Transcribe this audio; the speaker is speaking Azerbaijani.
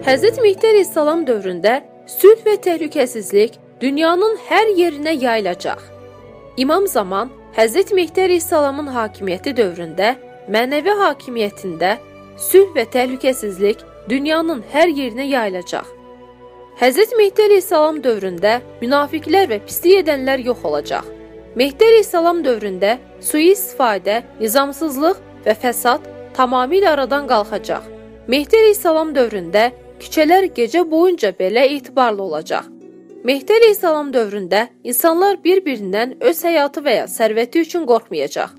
Hz. Mehdi Əleyhissalam dövründə sülh və təhlükəsizlik dünyanın hər yerinə yayılacaq. İmam Zaman Hz. Mehdi Əleyhissalamın hakimiyyəti dövründə mənəvi hakimiyyətində sülh və təhlükəsizlik dünyanın hər yerinə yayılacaq. Hz. Mehdi Əleyhissalam dövründə münafiqlər və pislik edənlər yox olacaq. Mehdi Əleyhissalam dövründə sui-istifadə, nizamsızlıq və fəsad tamamilə aradan qalxacaq. Mehdi Əleyhissalam dövründə küçələr gecə boyunca belə etibarlı olacaq. Mehdi Əleyhissalam dövründə insanlar bir-birindən öz həyatı və ya sərvəti üçün qorxmayacaq.